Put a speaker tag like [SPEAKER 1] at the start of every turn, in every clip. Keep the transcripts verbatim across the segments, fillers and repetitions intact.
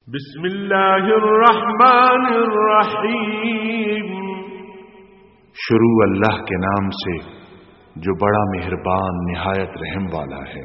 [SPEAKER 1] بسم اللہ الرحمن الرحیم،
[SPEAKER 2] شروع اللہ کے نام سے جو بڑا مہربان نہایت رحم والا ہے۔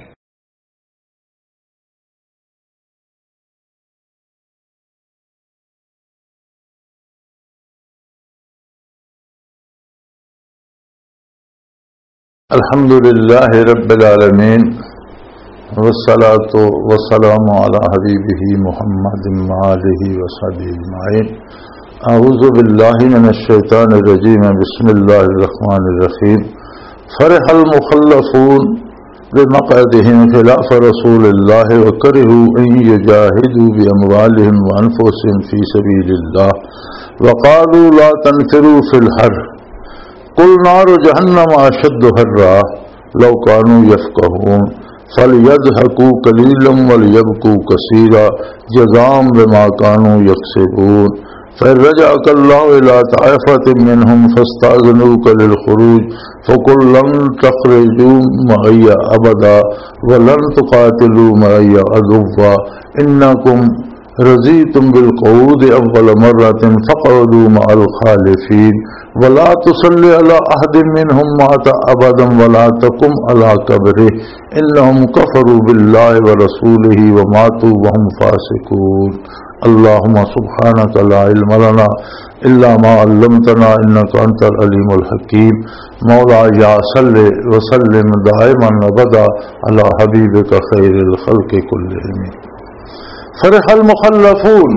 [SPEAKER 3] الحمدللہ رب العالمین، والصلاة والسلام علی حبیبہ محمد وآلہ وصحبہ اجمعین۔ اعوذ باللہ من الشیطان الرجیم، بسم اللہ الرحمن الرحیم۔ فرح المخلفون بمقعدہم خلاف رسول اللہ وکرہوا ان یجاہدوا باموالہم وانفسہم فی سبیل اللہ وقالوا لا تنفروا فی الحر قل نار جہنم اشد حرا لو كانوا يفقهون فَلْيَضْحَكُوا قَلِيلًا وَلْيَبْكُوا كَثِيرًا جَزَاءً بِمَا كَانُوا يَكْسِبُونَ فَإِن رَجَعَكَ اللَّهُ إِلَىٰ طَائِفَةٍ مِّنْهُمْ فَاسْتَأْذَنُوكَ لِلْخُرُوجِ فَقُل لَّن تَخْرُجُوا مَعِيَّ أَبَدًا وَلَن تُقَاتِلُوا مَعِيَّ عَدُوًّا إِنَّكُمْ رَضِيتُم بِالْقُعُودِ أَوَّلَ مَرَّةٍ فَاقْعُدُوا مَعَ الْخَالِفِينَ وَلَا تُصَلِّ عَلَىٰ أَحَدٍ مِّنْهُم مَّاتَ أَبَدًا وَلَا تَقُمْ عَلَىٰ قَبْرِهِ إِنَّهُمْ كَفَرُوا بِاللَّهِ وَرَسُولِهِ وَمَاتُوا وَهُمْ فَاسِقُونَ۔ اللهم سبحانك لا علم لنا إلا ما علمتنا إنك أنت العليم الحكيم۔ مولاي صل وسلم دائما أبدا على حبيبك خير الخلق كلهم۔ فرح المخلفون،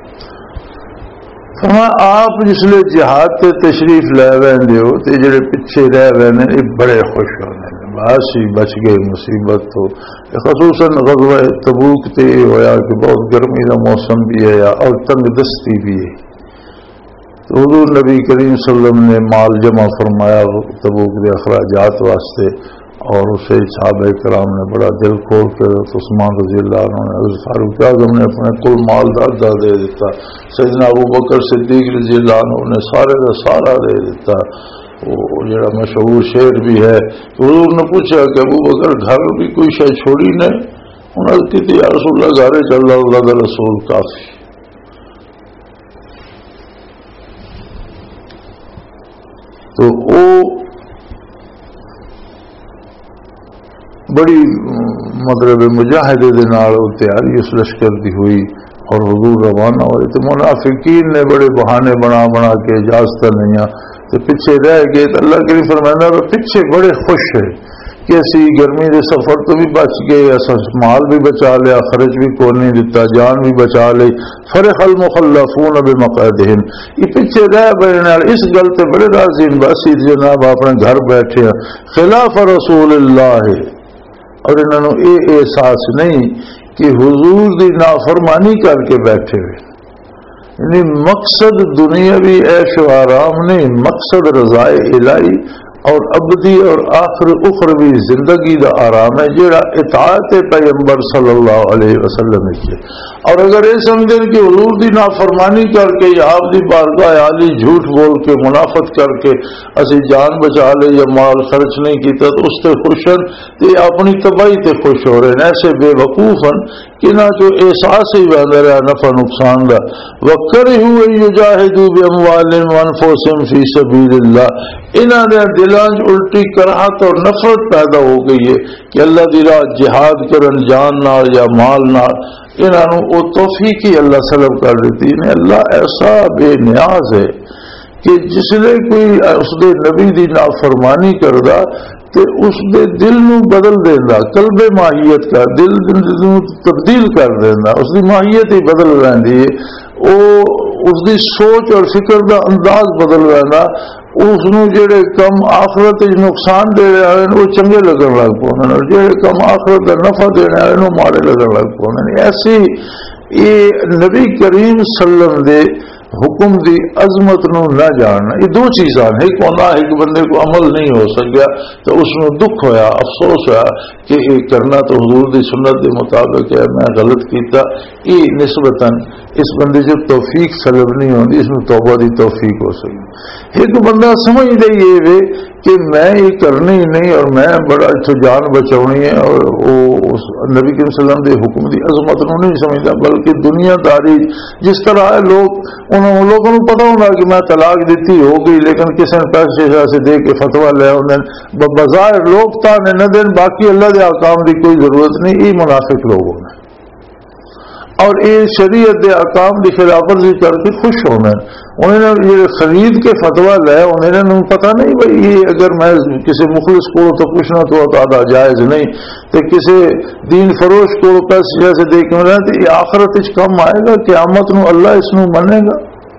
[SPEAKER 3] فرما آپ جسلے جہاد تے تشریف لے ویندے ہو تے جڑے پیچھے رہ ویندے نے بڑے خوش ہونے بس ہی بچ گئے مصیبت تو۔ خصوصاً غزوہ تبوک تے ہویا کہ بہت گرمی کا موسم بھی ہے اور تنگ دستی بھی ہے، تو حضور نبی کریم صلی اللہ علیہ وسلم نے مال جمع فرمایا تبوک کے اخراجات واسطے، اور اسے صحابہ کرام نے بڑا دل کھول کے عثمان رضی اللہ عنہ نے حضرت فاروق اعظم نے اپنے کل مال کا ادھا دے دیتا، سیدنا ابو بکر صدیق رضی اللہ عنہ نے سارے کا سارا دے دیتا۔ وہ جڑا مشہور شعر بھی ہے، حضور نے پوچھا کہ ابو بکر گھر بھی کوئی شے چھوڑی نے؟ انہوں نے کہتی یا رسول اللہ گھر چل رہا اللہ کا رسول کافی۔ تو وہ بڑی مطلب مجاہدے دے نال تیاری اس لشکر دی ہوئی اور حضور روانہ ہوئے، تو منافقین نے بڑے بہانے بنا بنا کے اجازت نہیں تو پیچھے رہ گئے، تو اللہ کریم فرمانا پیچھے بڑے خوش ہے کہ اسی گرمی دے سفر تو بھی بچ گئے، ایسا مال بھی بچا لیا، خرچ بھی کوئی نہیں دیتا، جان بھی بچا لی۔ فرح المخلفون بمقعدہم، یہ پیچھے رہ گئے اس گل تے بڑے راضی بس جناب اپنے گھر بیٹھے خلاف رسول اللہ، اور انہوں نے یہ احساس نہیں کہ حضور دی نافرمانی کر کے بیٹھے ہوئے، یعنی مقصد دنیاوی عیش و آرام نہیں، مقصد رضائے الہی اور ابدی اور آخر اخروی زندگی دا آرام ہے جڑا اطاعت پیغمبر صلی اللہ علیہ وسلم کی۔ اور اگر یہ سمجھیں کہ حضور دی نافرمانی کر کے یا آپ دی بارگاہ عالی جھوٹ بول کے منافقت کر کے اسی جان بچا لے یا مال خرچ نہیں کیتا تو اس سے خوش ہیں، تو اپنی تباہی تے خوش ہو رہے ہیں، ایسے بے وقوف ہیں کہ نہ جو احساس ہی بہتر ہے نفع نقصان کا۔ وَكَرِهُوا أَن يُجَاهِدُوا بِأَمْوَالِهِمْ وَأَنفُسِهِمْ فِي سَبِيلِ اللَّهِ، انہوں نے دلان الٹی کراہت اور نفرت پیدا ہو گئی ہے کہ اللہ دی راہ جہاد کرن جان نال یا مال نال، انہوں نے وہ توفیق ہی اللہ سلب کر دیتی۔ انہیں اللہ ایسا بے نیاز ہے کہ جس لئے کوئی اس دے نبی دی نافرمانی کردہ تو اس دے دل نو بدل دینا، قلب ماہیت کا دل نو تبدیل کر دینا، اس دی ماہیت ہی بدل رہی ہے، وہ اس دی سوچ اور فکر دا انداز بدل رہنا، اس نو جڑے کم آخرت نقصان دے رہے ہیں وہ چنگے لگن لگ پاؤں اور جڑے کم آخرت کا نفع دے رہے ہیں وہ مارے لگن لگ پاؤں۔ ایسی یہ نبی کریم صلی اللہ علیہ وسلم دے حکم دی عظمت نو نہ جاننا، یہ دو چیزاں ایک ہونا ایک بندے کو عمل نہیں ہو سکیا تو اس میں دکھ ہویا، افسوس ہوا کہ یہ کرنا تو حضور دی سنت دے مطابق ہے، میں غلط کیتا، یہ نسبتاً اس بندے جو توفیق سلب نہیں ہوتی، اس میں توبہ دی توفیق ہو سکی۔ ایک بندہ سمجھ دے یہ کہ میں یہ کرنی نہیں اور میں بڑا اتو جان بچاؤنی ہے، اور وہ اس نبی کریم صلی اللہ علیہ وسلم کے حکم کی عظمت نو نہیں سمجھتا، بلکہ دنیا داری جس طرح ہے لوگ انہوں لوگوں کو پتا ہوگا کہ میں طلاق دیتی ہو گئی، لیکن کسی نے پیسے سے دے کے فتوا لیا انہیں بظاہر لوگ تانے نہ دین، باقی اللہ کے احکام کی کوئی ضرورت نہیں، یہ منافق لوگوں نے، اور یہ شریعت کے احکام کی خلاف ورزی کر کے خوش ہونا ہے۔ انہوں نے یہ خرید کے فتوا لیا، انہوں نے پتا نہیں بھائی یہ اگر میں کسی مخلص کو تو پوچھنا تو ادا جائز نہیں، تو کسی دین فروش کو پیسے جیسے دے کے ملنا تو یہ آخرت کم آئے گا، قیامت نو اللہ اس نو منے گا۔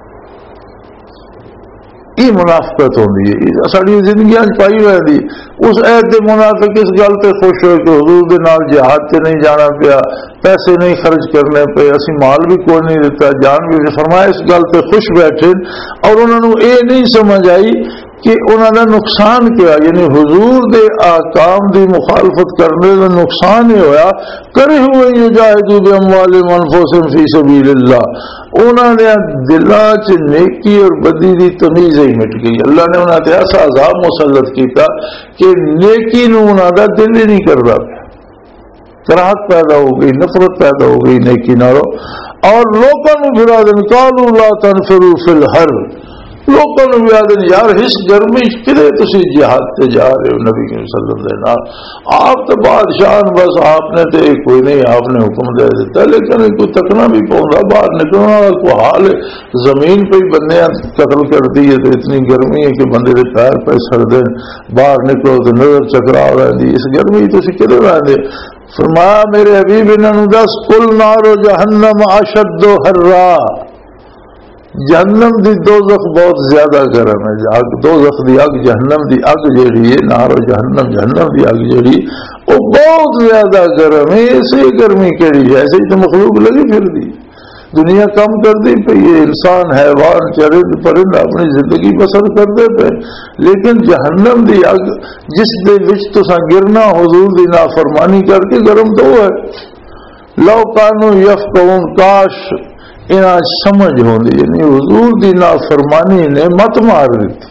[SPEAKER 3] یہ منافقت ہوتی ہے، ساری زندگی پائی ہوئی دی۔ اس عہد کے منافق اس گل پہ خوش ہوئے کہ حضور دے نال جہاد سے نہیں جانا پیا، پیسے نہیں خرچ کرنے پے، اسی مال بھی کوئی نہیں دیتا، جان بھی فرمایا، اس گل پہ خوش بیٹھے، اور انہوں نے یہ نہیں سمجھ آئی کہ انہوں نے نقصان کیا، یعنی حضور دے احکام دی مخالفت کرنے کا نقصان ہی ہویا۔ کرے ہوئے یجاہدوا باموالہم وانفسہم فی سبیل اللہ، انہوں نے دلاں چ نیکی اور بدی دی تمیز ہی مٹ گئی۔ اللہ نے انہوں نے ایسا عذاب مسلط کیتا کہ نیکی نو انہوں دا دل ہی نہیں کرتا، کراہت پیدا ہو گئی، نفرت پیدا ہو گئی نیکی نالوں، اور لوگوں کو پھرا دن قالوا لا تنفروا فی الحر، لوگوں نے بھی آدھے یار اس گرمی کدے تسی جہاد تے جا رہے ہو، نبی صلی اللہ علیہ وسلم آپ تو بادشاہ، بس آپ نے تو کوئی نہیں، آپ نے حکم دے دیتا، لیکن کوئی تکنا بھی پہنچا، باہر نکلنا کوئی حال ہے، زمین پہ ہی بندے قتل کر دی ہے، تو اتنی گرمی ہے کہ بندے کے پیر پہ سڑ دیں، باہر نکلو تو نظر چکرا رہی، اس گرمی تسی کدے رہتے۔ فرمایا میرے حبیب انہوں دس کل نار جہنم اشد حرا، جہنم دی دوزخ بہت زیادہ گرم ہے، اگ دوزخ دی اگ، جہنم دی اگ جیڑی ہے، نار جہنم جہنم دی اگ جیڑی وہ بہت زیادہ گرم ہے۔ ایسی گرمی کیڑی ہے، ایسے ہی تو مخلوق لگی پھر دی، دنیا کم کر دی پہ، یہ انسان حیوان چرند پرند اپنی زندگی بسر کرتے پہ، لیکن جہنم دی اگ جس دے وچ تساں گرنا حضور دی نافرمانی کر کے گرم تو ہے۔ لو کانوا یفقہون، کاش انہاں سمجھ ہوندی، یعنی حضور دی نافرمانی نے مت مار دیتی،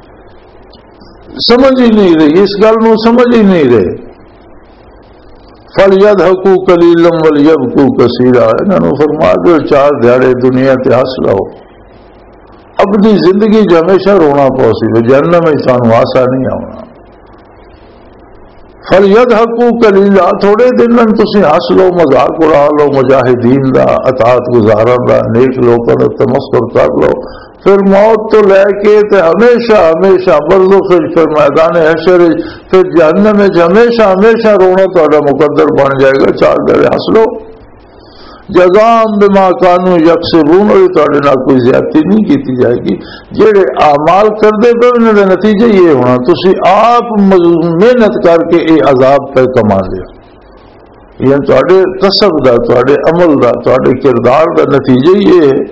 [SPEAKER 3] سمجھ ہی نہیں رہی، اس گل نو سمجھ ہی نہیں رہے۔ فَلْيَضْحَكُوا قَلِيلًا وَلْيَبْكُوا كَثِيرًا، انہوں نے فرما دو چار دیہڑے دنیا تے ہنس لو، اپنی زندگی جو ہمیشہ رونا پوسی، جہنم میں سانو آسا نہیں آنا۔ فَلْيَضْحَكُوا قَلِيلًا، تھوڑے دن میں تسی ہنس لو، مذاق اڑا لو، مجاہدین دا، اطاعت گزارن دا، نیک لوگوں دا تمسخر کر لو، پھر موت تو لے کے تے ہمیشہ ہمیشہ برزخ، پھر میدان حشر، پھر جہنم میں ہمیشہ ہمیشہ رونا تہاڈا مقدر بن جائے گا۔ چار دڑے ہنس لو، جزاء بما كانوا يكسبون، اور تہاڈے نال کوئی زیادتی نہیں کیتی جائے گی، جہے اعمال کردے پے انہاں دا نتیجہ یہ ہونا تسی آپ محنت کر کے یہ عذاب پہ کما لیا، یعنی تہاڈے کسب دا، تہاڈے عمل دا، تہاڈے کردار دا نتیجہ یہ ہے۔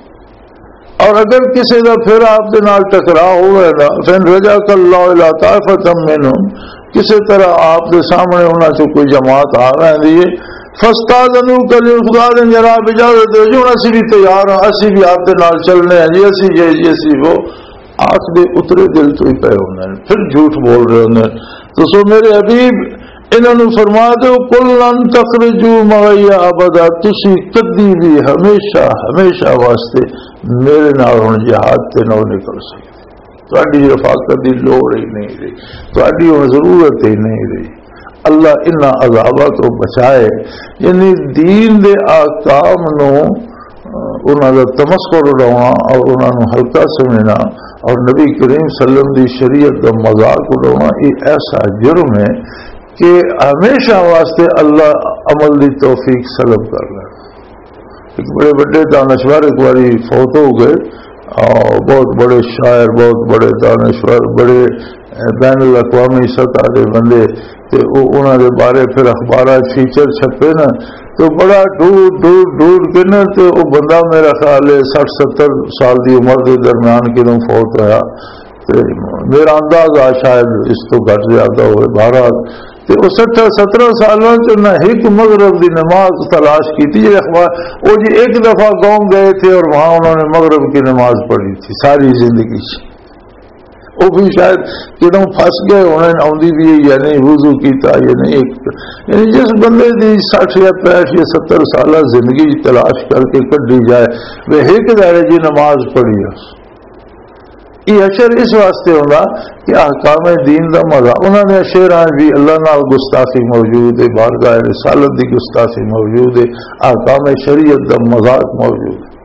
[SPEAKER 3] اور اگر کسی دا پھر آپ دے نال ٹکراؤ ہوئے نا، فَإِن رَجَعَكَ اللَّهُ إِلَىٰ طَائِفَةٍ مِّنْهُمْ، کسی طرح آپ دے سامنے انہاں سے کوئی جماعت آ رہی ہے، فَاسْتَأْذَنُوكَ لِلْخُدَا، جناب اجازت دو جو اسی بھی تیار ہیں، اسی بھی آپ دے نال چلنے ہیں جی، اسی یہ جی اسی وہ، آخری اترے دل تو ہی پہ ہونے ہیں، پھر جھوٹ بول رہے ہونے۔ تو سو میرے حبیب انہوں نے فرما دو قُلْ لَن تَخْرُجُوا مَعِيَ أَبَدًا، تسی کدی بھی ہمیشہ ہمیشہ واسطے میرے نال ہن جہاد تے نہ نکل سکتے، تہاڈی رفاقت دی لوڑ ہی نہیں رہی، تہاڈی ہن ضرورت ہی نہیں رہی۔ اللہ انہاں عذاباں تو بچائے، یعنی دین دے احکام نو انہاں دا تمسخر اڑاؤنا اور انہاں نو ہلکا سمجھنا اور نبی کریم صلی اللہ علیہ وسلم دی شریعت دا مذاق اڑاؤنا، یہ ایسا جرم ہے کہ ہمیشہ واسطے اللہ عمل دی توفیق سلب کر رہا ہے۔ ایک بڑے بڑے دانشور ایک باری فوت ہو گئے، اور بہت بڑے شاعر، بہت بڑے دانشور، بڑے بین الاقوامی سطح کے بندے، تو انہوں نے بارے پھر اخبارات فیچر چھپے نا، تو بڑا ڈھونڈ ڈھونڈ ڈھونڈ کے نا، تو وہ بندہ میرا خیال ہے سٹھ ستر سال کی عمر کے درمیان کدوں فوت ہوا، تو میرا اندازہ شاید اس تو گھٹ زیادہ ہوئے، بہرحال تو سٹھ سترہ سالوں سے نہ ایک مغرب کی نماز تلاش کی تھی، یہ اخبار وہ جی ایک دفعہ گاؤں گئے تھے اور وہاں انہوں نے مغرب کی نماز پڑھی تھی ساری زندگی سے، وہ بھی شاید کدوں پھس گئے ہونے آدھی بھی یا نہیں وضو کیتا یا نہیں. یعنی جس بندے دی سٹھ یا پینٹ یا ستر سالہ زندگی تلاش کر کے کڈی جائے وہ ایک دائرے جی نماز پڑھی ہے. یہ اشر اس واسطے ہوگا کہ احکام دین دا مزہ انہوں نے اشر بھی اللہ نال گستاخی موجود ہے, بارگاہ رسالت دی گستاخی موجود ہے, احکام شریعت دا مذاق موجود ہے.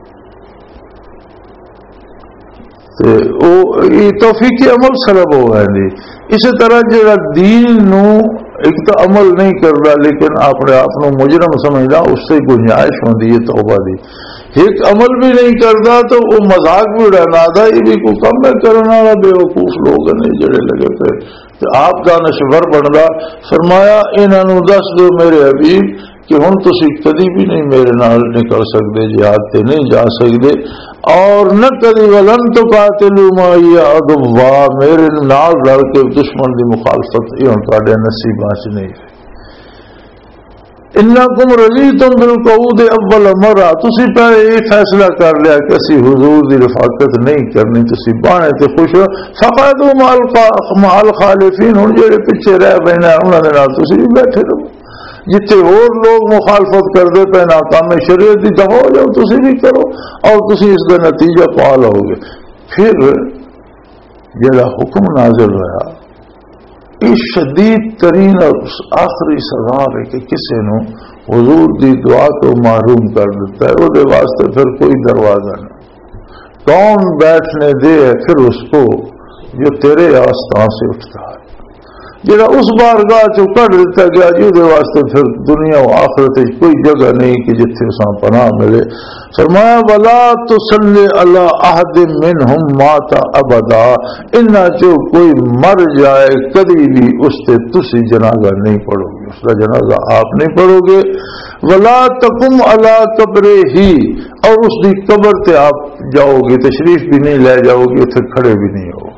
[SPEAKER 3] توفیق عمل سلب ہو گئے. اسی طرح جڑا دین نو ایک تو عمل نہیں کرتا لیکن اپنے آپ کو مجرم سمجھنا اس سے گنجائش ہوتی ہے توبہ دی. ایک عمل بھی نہیں کرتا تو وہ مذاق بھی اڑانا تھا یہ بھی کوئی کم میں کرنا والا بے وقوف لوگ نہیں جڑے لگے پہ تو آپ دانشور بنتا. فرمایا انہوں دس دو میرے حبیب کہ ہوں تسی کدی بھی نہیں میرے نال نکل سکتے, جہاد تے نہیں جا سکتے اور نہ کدی ولن تو قاتلوا معی عدوا میرے نال رل کے دشمن دی مخالفت یہ ہوں تواڈے نصیباں چ نہیں. انکم رضیتم بالقعود اول مرہ تسی پہلے یہ فیصلہ کر لیا کہ اسی حضور دی رفاقت نہیں کرنی, تسی بانے تے خوش ہو. فقعدوا مع الخالفین ہوں جڑے پیچھے رہ بینا انہاں دے نال تسی بھی بیٹھے رہو. جتنے اور لوگ مخالفت کرتے پہ ناکام شریعت کی دفاع ہو جاؤ تسی بھی کرو اور تسی اس کا نتیجہ پا لو گے. پھر جڑا حکم نازل ہوا یہ شدید ترین اور آخری سزا ہے کہ کسی نو حضور دی دعا تو محروم کر دیتا ہے وہ واسطے پھر کوئی دروازہ نہیں. کون بیٹھنے دے پھر اس کو جو تیرے آستان سے اٹھتا ہے جڑا اس بارگاہ چو کٹ دیتا گیا جی واسطے پھر دنیا و آخرت کوئی جگہ نہیں کہ جتھے اساں پناہ ملے. فرمایا ولا تصلی علی احد منہم مات ابدا انہاں چو کوئی مر جائے کبھی بھی اس سے تسی جنازہ نہیں پڑھو گے, اس کا جنازہ آپ نہیں پڑھو گے. ولا تقم علی قبرہ ہی اور اس کی قبر تے آپ جاؤ گے تشریف بھی نہیں لے جاؤ گے اتنے کھڑے بھی نہیں ہو.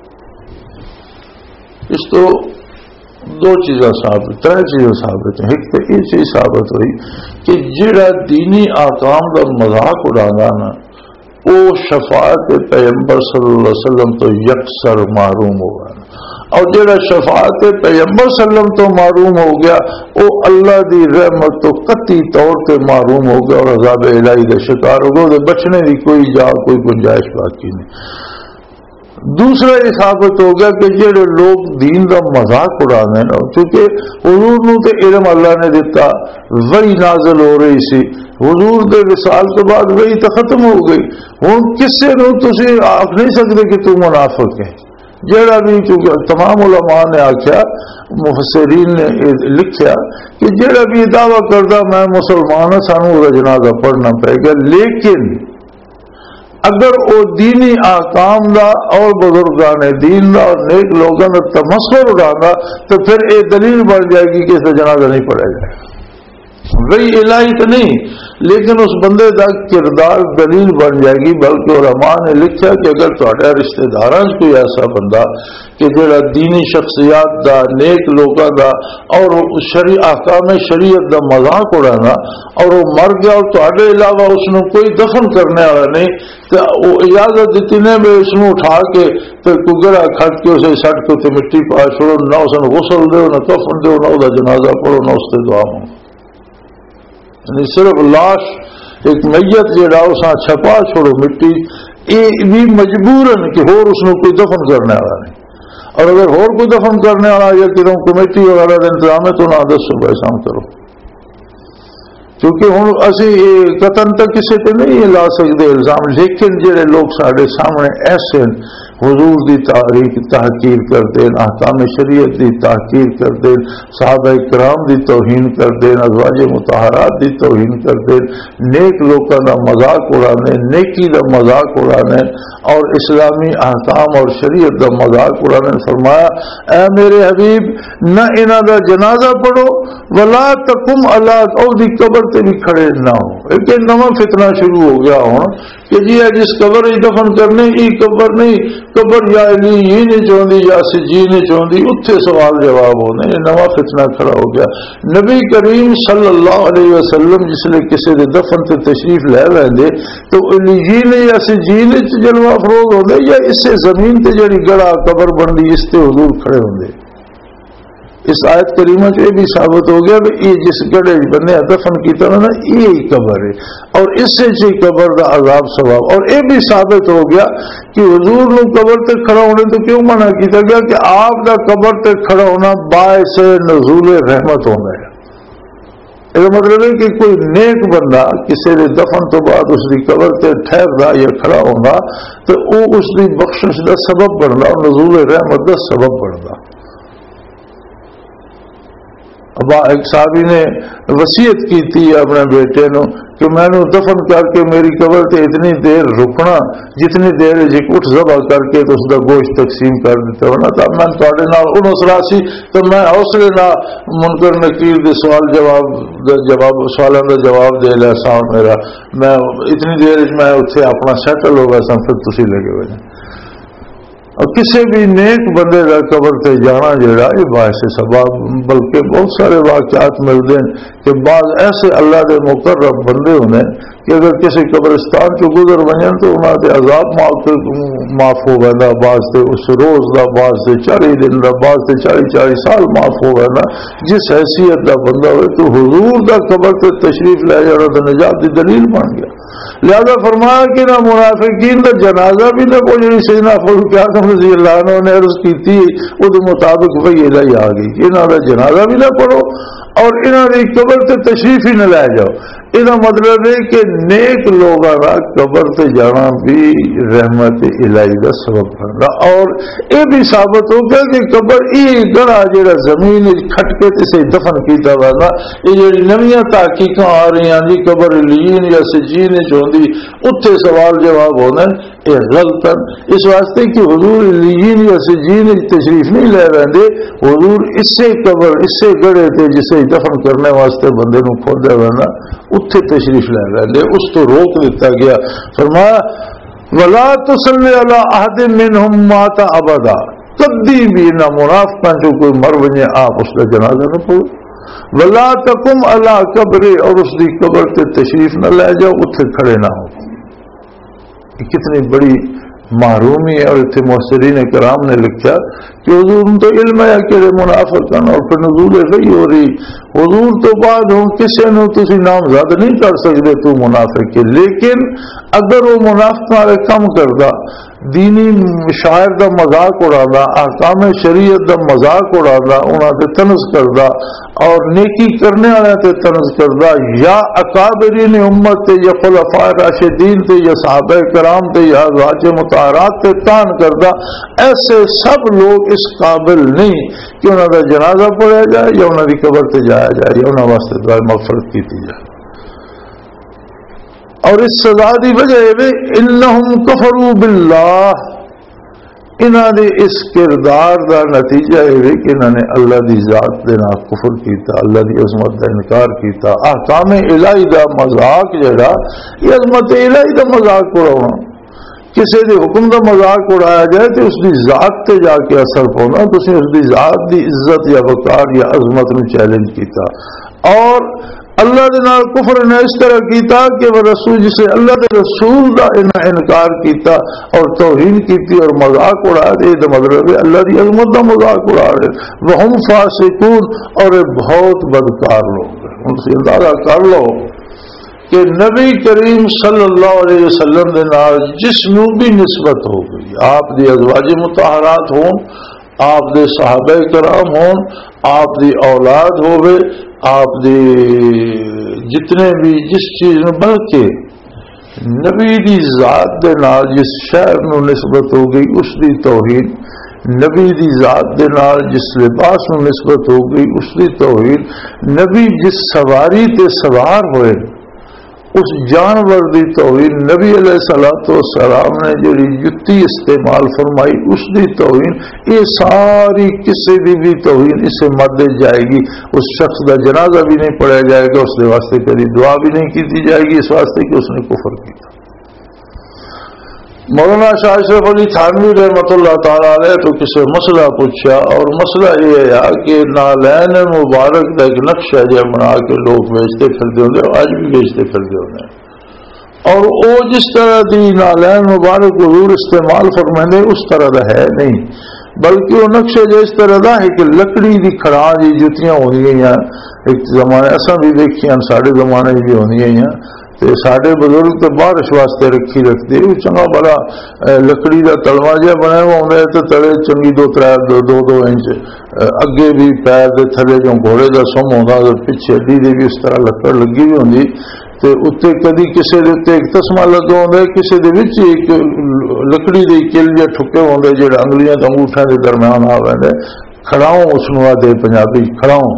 [SPEAKER 3] اس تو دو چیزاں ثابت تین چیزیں ثابت ہیں. ایک تو یہ چیز ثابت ہوئی کہ جڑا دینی آکام کا مذاق اڑانا نا وہ شفاعت پیغمبر صلی اللہ علیہ وسلم تو یکسر معروم ہوگا, اور جڑا شفاعت پیغمبر صلی اللہ علیہ وسلم تو معروم ہو گیا وہ اللہ دی رحمت تو قطعی طور پہ معروم ہو گیا اور عذاب الہی کا شکار ہو گیا, بچنے کی کوئی جا کوئی گنجائش باقی نہیں. دوسرا یہ ثابت ہو گیا کہ جڑے لوگ دین کا مذاق اڑانے نا کیونکہ حضور نو تے علم اللہ نے دیتا وہی نازل ہو رہی سی, حضور دے وصال کے بعد وہی تو ختم ہو گئی. ہوں کسے نو تسی آکھ نہیں سکتے کہ تو منافق ہے. جڑا بھی کیونکہ تمام علماء نے آخیا مفسرین نے لکھیا کہ جڑا بھی دعویٰ کردا میں مسلمان ہوں سانو جنازہ پڑھنا پڑے گا, لیکن اگر وہ دینی آکام دا اور بزرگان دین دا اور نیک لوگوں کا تمسخر اڑانا تو پھر یہ دلیل بن جائے گی کہ اس کا جنازہ نہیں پڑھا جائے. وہی الہی تو نہیں لیکن اس بندے کا کردار دلیل بن جائے گی. بلکہ علماء نے لکھا کہ اگر تھوڑے رشتے داراں کوئی ایسا بندہ کہ جڑا دینی شخصیات دا نیک لوگوں دا اور شریع احکام شریعت دا مذاق اڑانا اور وہ مر گیا اور تھوڑے علاوہ اس نے کوئی دفن کرنے والا نہیں تو وہ اجازت دیتی نے میں اس کو اٹھا کے تو کگڑا کھٹ کے اسے سٹ کے اتنے مٹی پا چھوڑو, نہ اس نے غسل دو نہ کفن دو نہ اس جنازہ پڑھو نہ اس سے دعا ہوں. یعنی صرف لاش ایک میت جڑا اساں چھپا چھوڑو مٹی یہ بھی مجبورن کہ ہور اس نے کوئی دفن کرنے والا نہیں, اور اگر ہور کوئی دفن کرنے والا یا کہ کمیٹی وغیرہ کا انتظام ہے تو نہ دسو ایسا کرو. کیونکہ ہوں اسی قطن تک کسی پہ نہیں لا سکتے الزام, لیکن جڑے لوگ سارے سامنے ایسے حضور دی تاریخ تحقیر کرتے ہیں, احکام شریعت دی تحقیر کرتے ہیں, صحابہ کرام دی توہین کرتے ہیں, ازواج مطہرات دی توہین کرتے ہیں, نیک لوگوں کا مذاق اڑانے, نیکی کا مذاق اڑانے اور اسلامی احکام اور شریعت کا مذاق اڑانے. فرمایا اے میرے حبیب نہ انہاں دا جنازہ پڑھو ولا تقم علی او دی قبر تے بھی کھڑے نہ ہو. ایک نواں فتنہ شروع ہو گیا ہوں کہ جی جس قبر دفن کرنے کی قبر نہیں قبر یا علی ہی نہیں چاہتی یا سجی نہیں چاہتی اتنے سوال جواب ہونے یہ نواں فتنہ کھڑا ہو گیا. نبی کریم صلی اللہ علیہ وسلم جس نے کسی کے دفن سے تشریف لے رہے تو علی جی نے یا سجی نے جلوہ افروز ہوتے یا اس سے زمین تے جڑی گڑا قبر بن گئی اس سے حضور کھڑے ہوندے. اس آیت کریمہ سے یہ بھی ثابت ہو گیا کہ یہ جس گڑے بندے دفن کی طرح نا یہ قبر ہے اور اس سے جی قبر کا عذاب ثواب. اور یہ بھی ثابت ہو گیا کہ حضور نے قبر تے کھڑا ہونے تو کیوں منع کیا گیا کہ آپ کا قبر تے کھڑا ہونا باعث نزول رحمت ہونا ہے. یہ مطلب ہے کہ کوئی نیک بندہ کسی نے دفن تو بعد اس کی قبر تے ٹھہردا یا کھڑا ہونا تو وہ اس کی بخشش کا سبب بننا اور نزول رحمت کا سبب بننا. اب ایک صحابی نے وصیت کی تھی اپنے بیٹے نو کہ میں نو دفن کر کے میری قبر تے اتنی دیر رکنا جتنی دیر جی اٹھ ذبح کر کے تو اس کا گوشت تقسیم کر دیتا ہونا. تو میں تھوڑے نال ان سراسی تو میں حوصلے نہ منکر نکیر کے سوال جواب جواب سوالوں کا جواب دے لیا ساؤں میرا میں اتنی دیر میں اتنے اپنا سیٹل ہو گیا سا پھر تسی لگے ہوئے. اور کسی بھی نیک بندے کا قبر تے جانا جڑا یہ باعث سبب. بلکہ بہت سارے واقعات ملتے ہیں کہ بعض ایسے اللہ کے مقرب بندے ہونے کہ اگر کسی قبرستان چ گزر بنیں تو انہوں کے عذاب معاف ہو گیا بعض سے اس روز کا بعض سے چالی دن کا بعض سے چالی چالی سال معاف ہو گیا. جس حیثیت کا بندہ ہوئے تو حضور کا قبر سے تشریف لے جانا تو نجات کی دلیل بن گیا. لہذا فرمایا کہ نہ منافقین کا جنازہ بھی نہ کوئی جی سیدنا فاروق اعظم رضی اللہ عنہ نے عرض کی تھی وہ مطابق وہی الہی آ گئی کہ انہوں کا جنازہ بھی نہ پڑھو اور انہوں نے قبر سے تشریف ہی نہ لے جاؤ. یہ مطلب ہے کہ نیک لوگوں کا قبر سے جانا بھی رحمت الہی کا سبب بننا. اور یہ بھی ثابت ہو گیا کہ قبر یہ گڑا جا زمین کھٹکے سے دفن کیتا ہوا یہ جی نویاں تحقیق آ رہی ہیں جی قبر لین یا سجین چاہتی اتنے سوال جواب ہونا یہ غلط ہے. اس واسطے کہ حضور لین یا سجین تشریف نہیں لے رہے حضور اس سے قبر اس سے گڑے تھے جسے دفن کرنے واسطے بندے نو کھودا ہونا اتنے تشریف لے رہے اس تو روک دیتا گیا. فرمایا ولا تصلی علی احد منهم مات ابدا کبھی بھی نہ منافقاں جو کوئی مر بنے آپ اس کا جنازہ نہ پڑھو. ولا تقم علی قبر اور اس کی قبر تے تشریف نہ لے جاؤ اتنے کھڑے نہ ہو. کتنی بڑی محرومی ہے. اور اتنے محسرین کرام نے لکھا کہ حضور تو علم ہے کہ منافق اور پھر نزول صحیح ہو رہی حضور تو بعد ہوں کسی نے تسی نامزد نہیں کر سکتے تو منافق کے. لیکن اگر وہ منافق والے کم کردا دینی شاعر دا مذاق اڑانا احکام شریعت دا مذاق اڑانا انہاں تے طنز کردا اور نیکی کرنے والے تے طنز کردا یا اکابرین امت تے یا خلفاء راشدین تے یا صحابہ کرام تے یا ازواج مطہرات تے تان کردا ایسے سب لوگ اس قابل نہیں کہ انہاں دا جنازہ پڑھا جائے یا انہاں دی قبر تے جایا جائے یا انہاں واسطے دعا مغفرت کی جائے. اور اس سزا دی وجہ یہ انہم کفروا باللہ انہوں نے اس کردار دا نتیجہ یہ کہ انہوں نے اللہ دی ذات دے نال کفر کیتا اللہ دی عظمت دا انکار کیتا. احکام الہی دا مذاق جڑا یہ عظمت الہی دا مذاق اڑانا کسی دے حکم دا مذاق اڑایا جائے تو اس دی ذات تے جا کے اثر پاؤنا تسی اس دی ذات دی عزت یا وقار یا عظمت نو چیلنج کیتا. اور اللہ دے نال کفر نے اس طرح کیتا کہ وہ رسول جسے اللہ دے رسول دا انکار کیتا اور توہین کیتی اور مذاق اڑایا دے دا مطلب ہے اللہ دی عظمت دا مذاق اڑا رہے وہم فاسقون اور بہت بدکار لوگ ہیں. ان سے اندازہ کر لو کہ نبی کریم صلی اللہ علیہ وسلم دے نال جس نو بھی نسبت ہو گئی آپ دی ازواج مطہرات ہون آپ دے صحابہ کرام ہون آپ دی اولاد ہوئے آپ دی جتنے بھی جس چیز میں بلکہ نبی دی ذات دے نال جس شہر نو نسبت ہو گئی اس دی توہین نبی دی ذات دے نال جس لباس نو نسبت ہو گئی اس دی توہین نبی جس سواری تے سوار ہوئے اس جانور دی توہین نبی علیہ الصلوۃ والسلام نے جڑی جتی استعمال فرمائی اس دی توہین یہ ساری کسی دی بھی توہین اسے مد جائے گی. اس شخص کا جنازہ بھی نہیں پڑھا جائے گا اس کے واسطے کبھی دعا بھی نہیں کی جائے گی اس واسطے کہ اس نے کفر کیا. مولانا شاہ اشرف علی تھانوی رحمۃ اللہ تعالیٰ علیہ تو کسی مسئلہ پوچھا، اور مسئلہ یہ ہے کہ نالین مبارک کا ایک نقشہ جو بنا کے لوگ بیچتے پھرتے ہوتے، آج بھی بیچتے پھرتے ہوتے ہیں، اور وہ جس طرح دی نالین مبارک حضور استعمال فرمائے اس طرح کا ہے نہیں، بلکہ وہ نقشہ جو اس طرح کا ہے کہ لکڑی کی کھڑاں جی جتیاں ہونی ہیں، ایک زمانے ایسا بھی دیکھی ہیں، ساڑھے زمانے بھی ہونی ہیں، تے ساڈے بزرگ تو بارش واسطے رکھی رکھتے چنگا بڑا لکڑی کا تلوا جہا بنیا ہوا ہوتا ہے، تو تلے چنگی دو تر دو دو دو انچ اگے بھی پیر دے تھلے جو گھوڑے کا سم ہوتا، پیچھے اڈی دے بھی اس طرح لکڑ لگی ہوئی ہوتی، تے اتنے کدی کسی دے اتنے ایک تسمہ لگا ہوتا ہے، کسی دے وچ ایک لکڑی دے کل جہ ٹھکے ہوتے جہاں انگلیاں تے انگوٹھاں دے درمیان آ پہ کھڑاؤں اس نو آدھے پنجابی کھڑاؤں،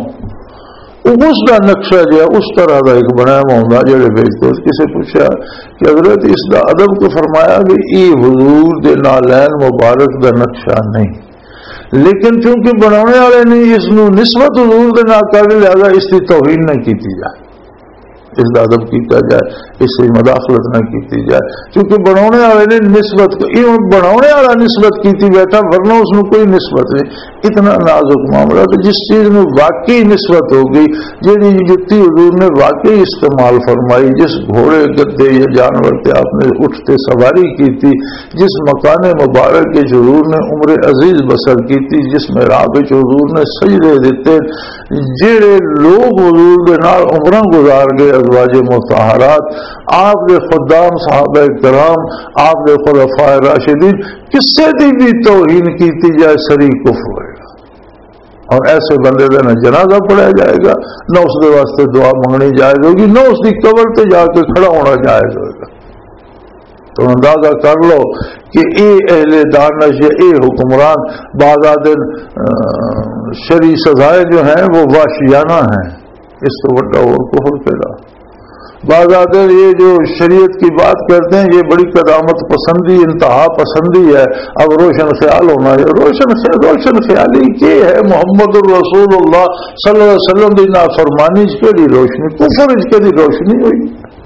[SPEAKER 3] اس کا نقشہ جو ہے اس طرح کا ایک بنایا ہوا ہوتا جڑے بیچتے۔ کسی پوچھا کہ حضرت اس کا ادب تو فرمایا کہ یہ حضور دے نالین مبارک کا نقشہ نہیں، لیکن چونکہ بنانے والے نے اس نو نسبت حضور دے نال کر لہذا اس کی توہین نہ کی جائے، اس کا ادب کیتا جائے، اس سے مداخلت نہ کی جائے، کیونکہ بنانے والے نے نسبت بنانے والا نسبت کی بیٹھا، ورنہ اس میں کوئی نسبت نہیں۔ اتنا نازک معاملہ تو جس چیز میں واقعی نسبت ہوگی، جی جتی حضور نے واقعی استعمال فرمائی، جس گھوڑے گدے یا جانور کے آپ نے اٹھتے سواری کی تھی، جس مکان مبارک کے حضور نے عمر عزیز بسر کی تھی، جس میں راہ حضور نے سجدے دیتے، جڑے لوگ حضور کے نال عمرہ گزار گئے ازواج مطہرات، آپ کے خدام صحابہ کرام، آپ کے خلفائے راشدین، کسے دی بھی توہین کی جائے سری کفر ہوئے گا، اور ایسے بندے کا نہ جنازہ پڑھایا جائے گا، نہ اس کے واسطے دعا منگنی جائز ہوگی، نہ اس کی قبر تے جا کے کھڑا ہونا جائز ہوگا۔ تو اندازہ کر لو کہ اے اہل دانش یا اے حکمران بعض دن شرعی سزائیں جو ہیں وہ وحشیانہ ہیں، اس تو بڑا اور کفر پیدا۔ بعض آدمی یہ جو شریعت کی بات کرتے ہیں یہ بڑی قدامت پسندی انتہا پسندی ہے، اب روشن خیال ہونا ہے، روشن خیال روشن خیالی کی ہے، محمد الرسول اللہ صلی اللہ علیہ وسلم کی نافرمانی اس کے لیے روشنی، کفر اس کے لیے روشنی ہوئی،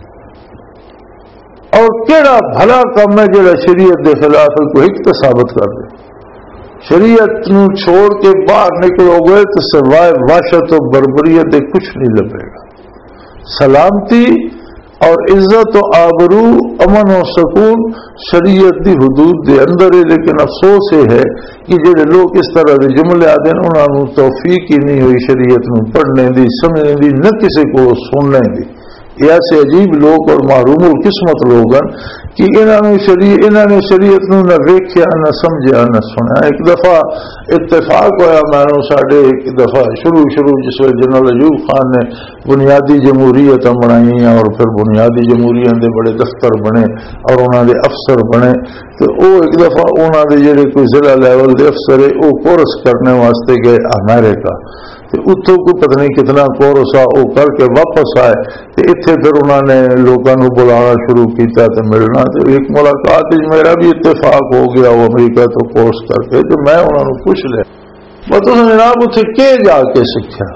[SPEAKER 3] اور کیڑا بھلا کام ہے جڑا شریعت کے خلاف کوئی ایک ثابت کر دے۔ شریعت نو چھوڑ کے باہر نکلو گے تو سوائے وحشت و بربریت کچھ نہیں لبے گا۔ سلامتی اور عزت و آبرو، امن و سکون شریعت دی حدود دے اندر ہے، لیکن افسوس یہ ہے کہ جڑے لوگ اس طرح کے جملے آتے ہیں انہوں نے توفیق ہی نہیں ہوئی شریعت نو پڑھنے دی، سمجھنے دی، نہ کسی کو سننے دی۔ یہ ایسے عجیب لوگ اور معروم القسمت لوگ ہیں کہ انہوں نے شریعت انہوں نے شریعت نو نہ ویکھیا نہ سمجھا نہ سنیا۔ ایک دفعہ اتفاق ہوا میں ساڈے ایک دفعہ شروع شروع جس وقت جنرل ایوب خان نے بنیادی جمہوریت بنائی اور پھر بنیادی جمہوریت دے بڑے دفتر بنے اور انہوں دے افسر بنے، تو وہ ایک دفعہ انہوں دے جڑے کوئی ضلع لیول دے افسر ہے وہ کورس کرنے واسطے گئے امریکہ، اتوں کو پتہ نہیں کتنا کورس آ وہ کر کے واپس آئے، تو اتنے پھر انہوں نے لوگوں بلانا شروع کیا تو ملنا، تو ایک ملاقات میرا بھی اتفاق ہو گیا وہ امریکہ تو کورس کر کے، تو میں انہوں نے پوچھ لیا بس جناب اتنے کہ جا کے سیکھا،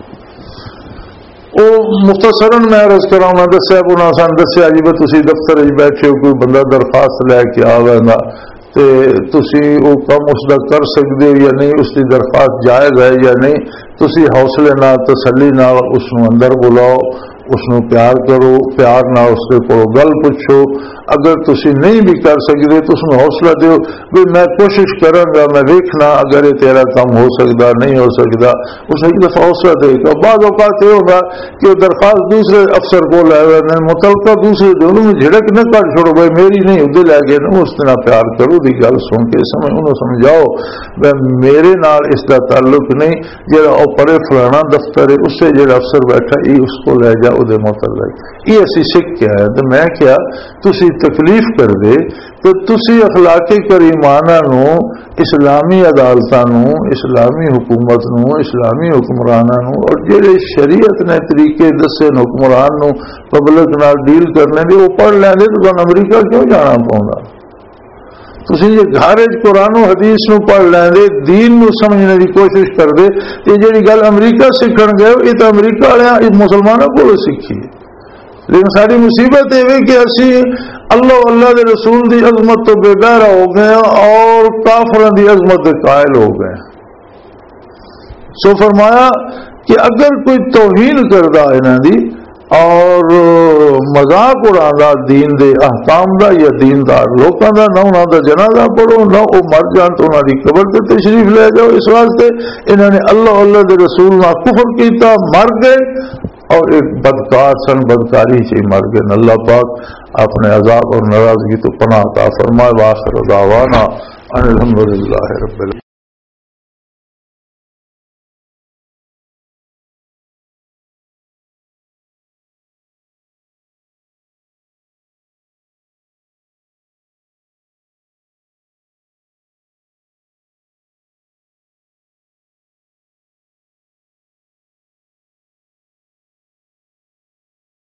[SPEAKER 3] وہ مختصراً میں عرض کرا انہوں نے دسیا انہوں نے دسیا جی بھائی تھی دفتر بیٹھے ہو کوئی بندہ درخواست لے کے آئے گا تو تسی وہ کم اس کا کر سکتے ہو یا نہیں، اس کی درخواست جائز ہے یا نہیں، تسی حوصلے نہ تسلی نہ اس کو اندر بلاؤ، اس کو پیار کرو، پیار نہ اس کے کو گل پوچھو، اگر تسی نہیں بھی کر سکتے تو اس میں حوصلہ دیو بھی میں کوشش کروں گا، میں دیکھنا اگر یہ تیرا کام ہو سکتا نہیں ہو سکتا، اس ایک دفعہ حوصلہ دے گا۔ بعض اوقات یہ ہوگا کہ وہ درخواست دوسرے افسر کو لے ہوئے متعلقہ دوسرے دونوں میں جھڑک نہ کر چھوڑو بھائی میری نہیں ادھر لے گئے نا، اس طرح پیار کرو دی گل سن کے سمجھ انہوں سمجھاؤ میرے نال اس کا تعلق نہیں، جہاں وہ پڑے فلانا دفتر ہے اس سے جہاں افسر بیٹھا یہ اس کو لے جا وہ متعلق یہ اسی سکھ کیا ہے، تو میں کیا تسی تکلیف کر دے تو تسی اخلاقی کریمانہ نو اسلامی عدالتاں نو اسلامی حکومت نو اسلامی حکمراناں نو اور جڑے شریعت نے طریقے دسے حکمران نو پبلک نال ڈیل کرنے دے وہ پڑھ لیں دے، تو امریکہ کیوں جانا پاؤں؟ تسی یہ گھر قرآن و حدیث نو پڑھ لیں دے، دین نو سمجھنے کی کوشش کر دے، یہ جڑی گل امریکہ سیکھن گئے یہ تو امریکہ والے مسلمانوں کو سیکھی ہے، لیکن ساری مصیبت یہ کہ اسی اللہ اللہ دے رسول دی عظمت تو بےغیرہ ہو گئے اور کافروں دی عظمت قائل ہو گئے. سو فرمایا کہ اگر کوئی توہین کردا انہاں دی اور مذاق اڑانا دین دے احکام دا یا دیندار لوکاں دا، نہ انہاں دا جنازہ پڑھو نہ وہ مر جان تو انہاں دی قبر تے تشریف لے جاؤ. اس واسطے انہوں نے اللہ اللہ دے رسول نہ کفر کیتا، مر گئے اور ایک بدکار سن، بدکاری سے مر گئے. اللہ پاک اپنے عذاب اور ناراضگی تو پناہ عطا فرمائے. وآخر دعوانا ان الحمد للہ رب العالمین.